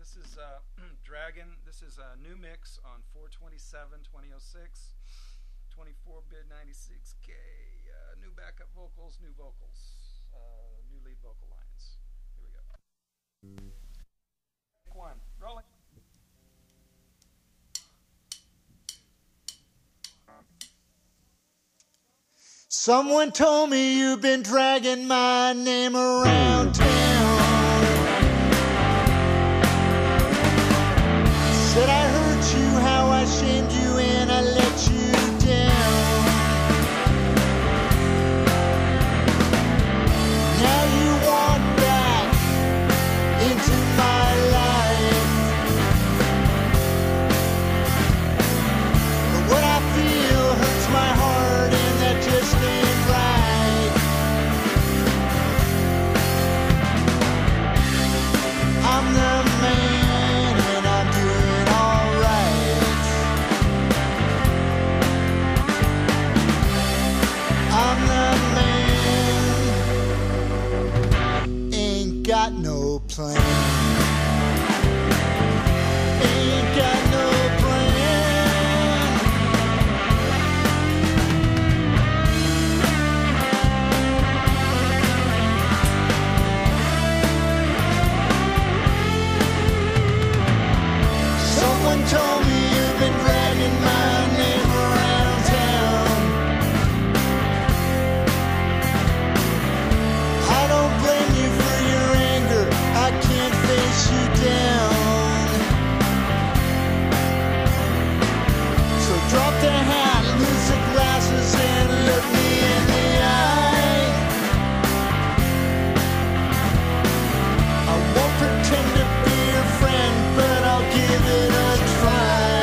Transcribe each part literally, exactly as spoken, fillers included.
This is uh, Dragon. This is a new mix on four twenty-seven twenty oh six, twenty-four bit ninety-six K. Uh, new backup vocals, new vocals, uh, new lead vocal lines. Here we go. Take one. Rolling. Someone told me you've been dragging my name around town. Said I hurt you, how I shamed you, and I let you down. Now you want back into my life. But what I feel hurts my heart, and that just ain't right. I'm the man, and I'm doing alright. I'm the man, ain't got no plan. Ain't got no plan. Someone told me you've been dragging my name around town. I don't blame you for your anger, I can't face you down. So drop the hat, lose the glasses, and look me in the eye. I won't pretend to be your friend, but I'll give it a try.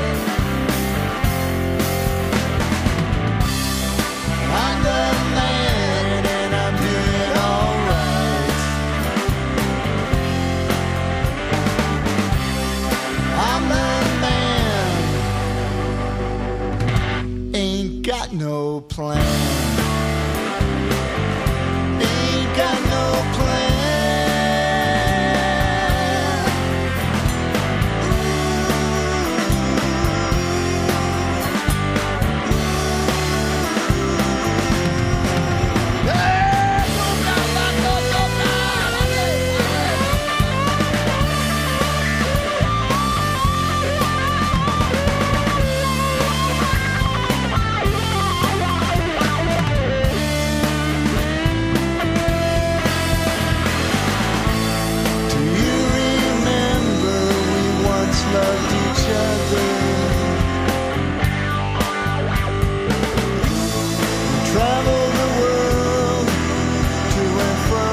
I'm the man, and I'm doing alright. I'm the man, ain't got no plan. Ain't got no plan. Do you remember we once loved each other? We traveled the world to and fro.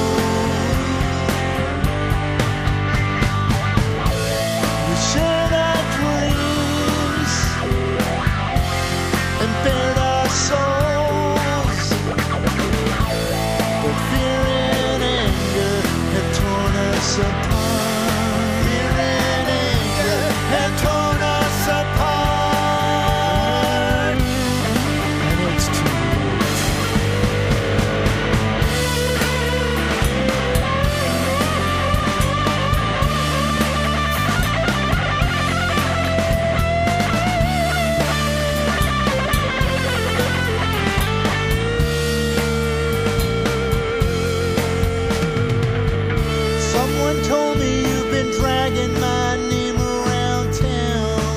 We shared our dreams and bared our souls. But fear and anger had torn us apart. Fear and anger had torn us apart. And it's too late. Someone told me you've been dragging my name around town.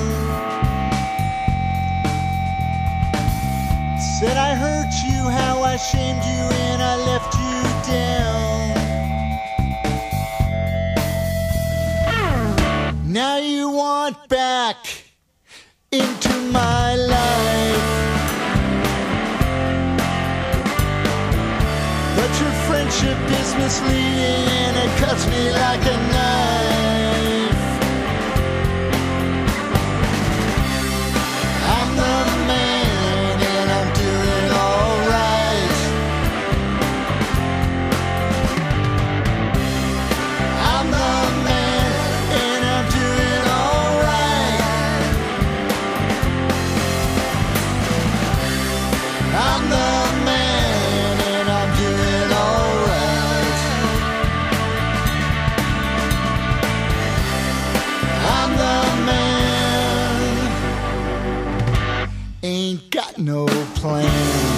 Said I hurt you, how I shamed you, and I left you down. Now you want back into my life. But your friendship is misleading, and it cuts me like a knife. I'm the man, and I'm doing alright. I'm the man, and I'm doing alright. I'm the man, and I'm doing alright. ain't got no plan.